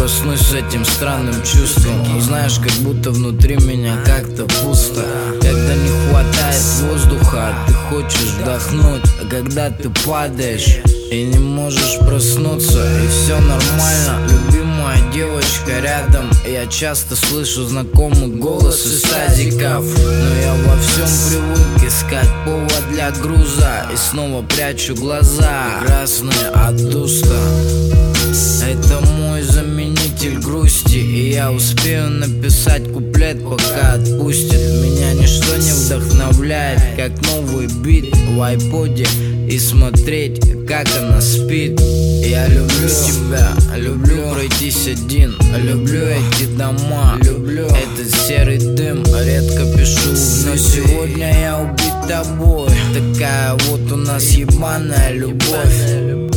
проснусь с этим странным чувством. Знаешь, как будто внутри меня как-то пусто. Когда не хватает воздуха, ты хочешь вдохнуть. А когда ты падаешь и не можешь проснуться, и все нормально, любимая девочка рядом. Я часто слышу знакомый голос из садиков, но я во всем привык искать повод для груза. И снова прячу глаза, красные от дуста. Это мой заменитель грусти, и я успею написать куплет, пока отпустит. Меня ничто не вдохновляет, как новый бит в айподе, и смотреть, как она спит. Я люблю тебя, люблю пройтись один, люблю эти дома, люблю этот серый дым. Редко пишу, но сегодня я убит тобой. Такая вот у нас ебаная любовь.